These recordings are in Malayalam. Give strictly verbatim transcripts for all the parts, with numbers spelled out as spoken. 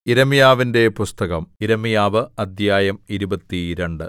യിരെമ്യാവിന്റെ പുസ്തകം യിരെമ്യാവ് അദ്ധ്യായം ഇരുപത്തിരണ്ട്.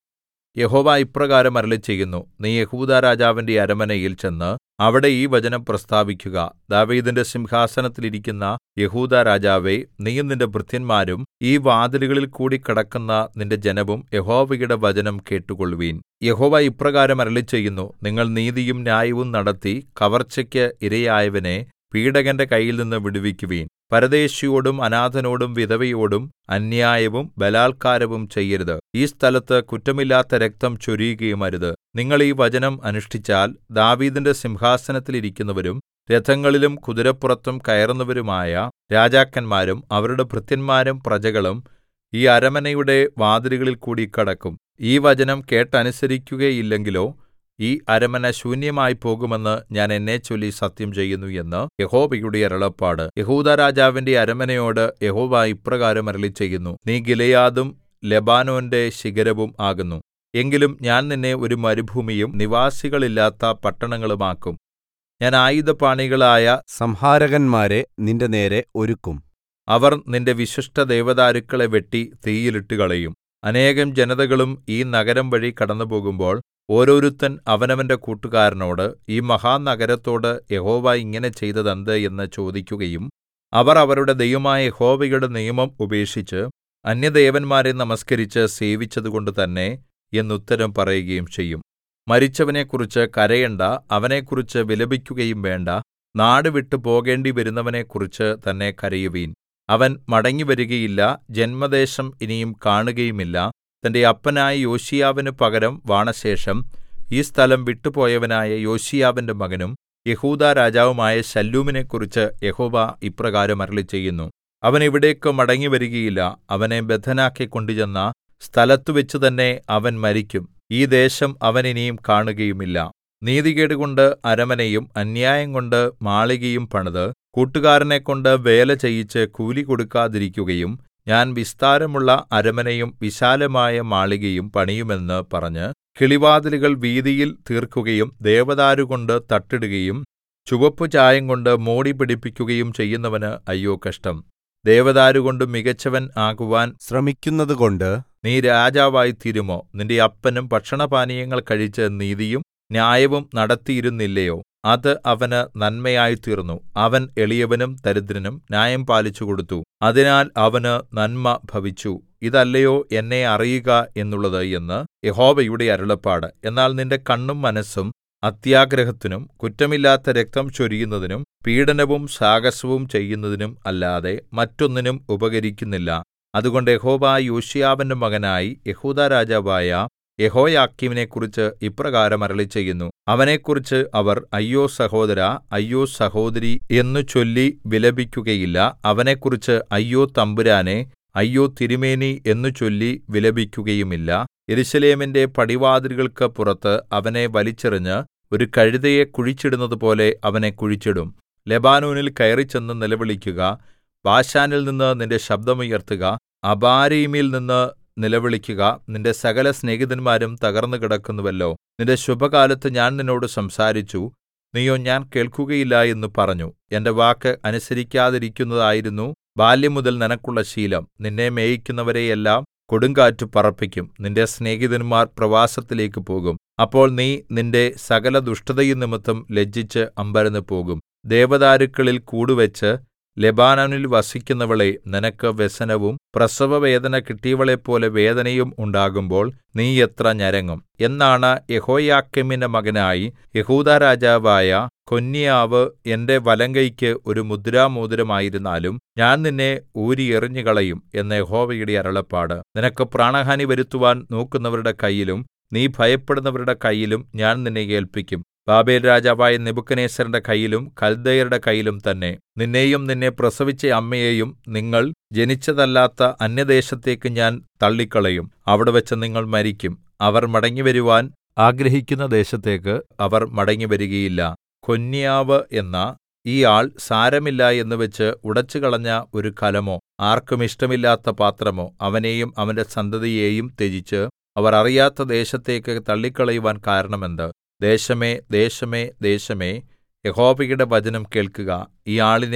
യഹോവ ഇപ്രകാരം അരുളിച്ചെയ്യുന്നു, നീ യെഹൂദാ രാജാവിന്റെ അരമനയിൽ ചെന്ന് അവിടെ ഈ വചനം പ്രസ്താവിക്കുക. ദാവീദിന്റെ സിംഹാസനത്തിൽ ഇരിക്കുന്ന യെഹൂദാ രാജാവേ, നീയും നിന്റെ ഭൃത്യന്മാരും ഈ വാതിലുകളിൽകൂടി കടക്കുന്ന നിന്റെ ജനവും യഹോവയുടെ വചനം കേട്ടുകൊള്ളുവിൻ. യഹോവ ഇപ്രകാരം അരുളിച്ചെയ്യുന്നു, നിങ്ങൾ നീതിയും ന്യായവും നടത്തി കവർച്ചയ്ക്ക് ഇരയായവനെ പീഡകന്റെ കയ്യിൽനിന്ന് വിടുവിക്കുവിൻ. പരദേശിയോടും അനാഥനോടും വിധവയോടും അന്യായവും ബലാല്ക്കാരവും ചെയ്യരുത്. ഈ സ്ഥലത്ത് കുറ്റമില്ലാത്ത രക്തം ചൊരിയുകയുമരുത്. നിങ്ങൾ ഈ വചനം അനുഷ്ഠിച്ചാൽ ദാവീദിന്റെ സിംഹാസനത്തിൽ ഇരിക്കുന്നവരും രഥങ്ങളിലും കുതിരപ്പുറത്തും കയറുന്നവരുമായ രാജാക്കന്മാരും അവരുടെ ഭൃത്യന്മാരും പ്രജകളും ഈ അരമനയുടെ വാതിലുകളിൽകൂടി കടക്കും. ഈ വചനം കേട്ടനുസരിക്കുകയില്ലെങ്കിലോ ഈ അരമന ശൂന്യമായി പോകുമെന്ന് ഞാൻ എന്നെച്ചൊല്ലി സത്യം ചെയ്യുന്നു എന്ന് യഹോവയുടെ അരുളപ്പാട്. യെഹൂദാ രാജാവിന്റെ അരമനയോട് യഹോവ ഇപ്രകാരം അരുളിച്ചെയ്യുന്നു, നീ ഗിലെയാദും ലെബാനോന്റെ ശിഖരവും ആകുന്നു. എങ്കിലും ഞാൻ നിന്നെ ഒരു മരുഭൂമിയും നിവാസികളില്ലാത്ത പട്ടണങ്ങളുമാക്കും. ഞാൻ ആയുധപാണികളായ സംഹാരകന്മാരെ നിന്റെ നേരെ ഒരുക്കും. അവർ നിന്റെ വിശിഷ്ടദേവദാരുക്കളെ വെട്ടി തീയിലിട്ടുകളയും. അനേകം ജനതകളും ഈ നഗരം വഴി കടന്നുപോകുമ്പോൾ ഓരോരുത്തൻ അവനവന്റെ കൂട്ടുകാരനോട്, ഈ മഹാനഗരത്തോട് യഹോവ ഇങ്ങനെ ചെയ്തതെന്ത് എന്ന് ചോദിക്കുകയും അവർ അവരുടെ ദൈവമായ യഹോവയുടെ നിയമം ഉപേക്ഷിച്ച് അന്യദേവന്മാരെ നമസ്കരിച്ച് സേവിച്ചതുകൊണ്ട് തന്നെ എന്നുത്തരം പറയുകയും ചെയ്യും. മരിച്ചവനെക്കുറിച്ച് കരയണ്ട, അവനെക്കുറിച്ച് വിലപിക്കുകയും വേണ്ട. നാട് വിട്ടു പോകേണ്ടിവരുന്നവനെക്കുറിച്ച് തന്നെ കരയുവിൻ. അവൻ മടങ്ങിവരുകയില്ല, ജന്മദേശം ഇനിയും കാണുകയുമില്ല. തന്റെ അപ്പനായ യോശീയാവിന് പകരം വാണശേഷം ഈ സ്ഥലം വിട്ടുപോയവനായ യോശീയാവിന്റെ മകനും യെഹൂദാ രാജാവുമായ ശല്ലൂമിനെക്കുറിച്ച് യഹോവ ഇപ്രകാരം അരുളിച്ചെയ്യുന്നു, അവൻ ഇവിടേക്ക് മടങ്ങിവരുകയില്ല. അവനെ ബദ്ധനാക്കി കൊണ്ടുചെന്ന സ്ഥലത്തുവെച്ച് തന്നെ അവൻ മരിക്കും. ഈ ദേശം അവൻ ഇനിയും കാണുകയുമില്ല. നീതികേടുകൊണ്ട് അരമനയും അന്യായംകൊണ്ട് മാളികയും പണിത് കൂട്ടുകാരനെക്കൊണ്ട് വേല ചെയ്യിച്ച് കൂലി കൊടുക്കാതിരിക്കുകയും ഞാൻ വിസ്താരമുള്ള അരമനയും വിശാലമായ മാളികയും പണിയുമെന്ന് പറഞ്ഞ് കിളിവാതിലുകൾ വീഥിയിൽ തീർക്കുകയും ദേവദാരുകൊണ്ട് തട്ടിടുകയും ചുവപ്പുചായംകൊണ്ട് മോടി പിടിപ്പിക്കുകയും ചെയ്യുന്നവന് അയ്യോ കഷ്ടം. ദേവദാരുകൊണ്ട് മികച്ചവൻ ആകുവാൻ ശ്രമിക്കുന്നതുകൊണ്ട് നീ രാജാവായിത്തീരുമോ? നിന്റെ അപ്പനും ഭക്ഷണപാനീയങ്ങൾ കഴിച്ച് നീതിയും ന്യായവും നടത്തിയിരുന്നില്ലയോ? അത് അവന് നന്മയായിത്തീർന്നു. അവൻ എളിയവനും ദരിദ്രനും ന്യായം പാലിച്ചുകൊടുത്തു. അതിനാൽ അവന് നന്മ ഭവിച്ചു. ഇതല്ലയോ എന്നെ അറിയുക എന്നുള്ളത് എന്ന് യഹോവയുടെ അരുളപ്പാട്. എന്നാൽ നിന്റെ കണ്ണും മനസ്സും അത്യാഗ്രഹത്തിനും കുറ്റമില്ലാത്ത രക്തം ചൊരിയുന്നതിനും പീഡനവും സാഹസവും ചെയ്യുന്നതിനും അല്ലാതെ മറ്റൊന്നിനും ഉപകരിക്കുന്നില്ല. അതുകൊണ്ട് യഹോവ യോശീയാവിന്റെ മകനായി യെഹൂദാ രാജാവായ യെഹോയാക്കീമിനെക്കുറിച്ച് ഇപ്രകാരം അരുളിച്ചെയ്യുന്നു, അവനെക്കുറിച്ച് അവർ അയ്യോ സഹോദരാ, അയ്യോ സഹോദരി എന്നു ചൊല്ലി വിലപിക്കുകയില്ല. അവനെക്കുറിച്ച് അയ്യോ തമ്പുരാനെ, അയ്യോ തിരുമേനി എന്നു ചൊല്ലി വിലപിക്കുകയുമില്ല. യെരൂശലേമിന്റെ പടിവാതിലുകൾക്ക് പുറത്ത് അവനെ വലിച്ചെറിഞ്ഞ് ഒരു കഴുതയെ കുഴിച്ചിടുന്നതുപോലെ അവനെ കുഴിച്ചിടും. ലെബാനോനിൽ കയറിച്ചെന്ന് നിലവിളിക്കുക. ബാശാനിൽ നിന്ന് നിന്റെ ശബ്ദമുയർത്തുക. അബാരീമിൽ നിന്ന് നിലവിളിക്കുക. നിന്റെ സകല സ്നേഹിതന്മാരും തകർന്നു കിടക്കുന്നുവല്ലോ. നിന്റെ ശുഭകാലത്ത് ഞാൻ നിന്നോട് സംസാരിച്ചു, നീയോ ഞാൻ കേൾക്കുകയില്ല എന്ന് പറഞ്ഞു. എന്റെ വാക്ക് അനുസരിക്കാതിരിക്കുന്നതായിരുന്നു ബാല്യംമുതൽ നിനക്കുള്ള ശീലം. നിന്നെ മേയിക്കുന്നവരെയെല്ലാം കൊടുങ്കാറ്റ് പറപ്പിക്കും. നിന്റെ സ്നേഹിതന്മാർ പ്രവാസത്തിലേക്ക് പോകും. അപ്പോൾ നീ നിന്റെ സകല ദുഷ്ടതയും നിമിത്തം ലജ്ജിച്ച് അമ്പരന്ന് പോകും. ദേവദാരുക്കളിൽ കൂടുവെച്ച് ലെബാനോനിൽ വസിക്കുന്നവളേ, നിനക്ക് വ്യസനവും പ്രസവവേദന കിട്ടിയവളെപ്പോലെ വേദനയും ഉണ്ടാകുമ്പോൾ നീ എത്ര ഞരങ്ങും. എന്നാണ് യെഹോയാക്കീമിന്റെ മകനായി യെഹൂദാ രാജാവായ കൊന്യാവ് എന്റെ വലങ്കൈക്ക് ഒരു മുദ്രാമോതിരമായിരുന്നാലും ഞാൻ നിന്നെ ഊരിയെറിഞ്ഞുകളയും എന്ന് യഹോവയുടെ അരുളപ്പാട്. നിനക്ക് പ്രാണഹാനി വരുത്തുവാൻ നോക്കുന്നവരുടെ കയ്യിലും നീ ഭയപ്പെടുന്നവരുടെ കയ്യിലും ഞാൻ നിന്നെ ഏല്പിക്കും. ബാബേൽ രാജാവായ നെബൂഖദ്നേസരിന്റെ കയ്യിലും കൽദയരുടെ കയ്യിലും തന്നെ. നിന്നെയും നിന്നെ പ്രസവിച്ച അമ്മയെയും നിങ്ങൾ ജനിച്ചതല്ലാത്ത അന്യദേശത്തേക്ക് ഞാൻ തള്ളിക്കളയും. അവിടെവെച്ച് നിങ്ങൾ മരിക്കും. അവർ മടങ്ങിവരുവാൻ ആഗ്രഹിക്കുന്ന ദേശത്തേക്ക് അവർ മടങ്ങിവരികയില്ല. കൊന്യാവ് എന്ന ഈ ആൾ സാരമില്ല എന്നുവെച്ച് ഉടച്ചുകളഞ്ഞ ഒരു കലമോ ആർക്കും ഇഷ്ടമില്ലാത്ത പാത്രമോ അവനെയും അവന്റെ സന്തതിയെയും ത്യജിച്ച് അവർ അറിയാത്ത ദേശത്തേക്ക് തള്ളിക്കളയുവാൻ കാരണമെന്ത്? ദേശമേ, ദേശമേ, ദേശമേ, യഹോവയുടെ വചനം കേൾക്കുക. ഈ ആളിനെ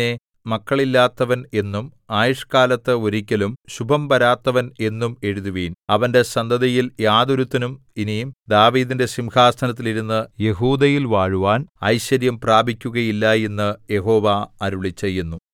മക്കളില്ലാത്തവൻ എന്നും ആയുഷ്കാലത്ത് ഒരിക്കലും ശുഭം വരാത്തവൻ എന്നും എഴുതുവിൻ. അവന്റെ സന്തതിയിൽ യാതൊരുത്തനും ഇനി ദാവീദിന്റെ സിംഹാസനത്തിൽ ഇരുന്ന് യെഹൂദയിൽ വാഴുവാൻ ഐശ്വര്യം പ്രാപിക്കുകയില്ല എന്ന് യഹോവ അരുളിച്ചെയ്യുന്നു.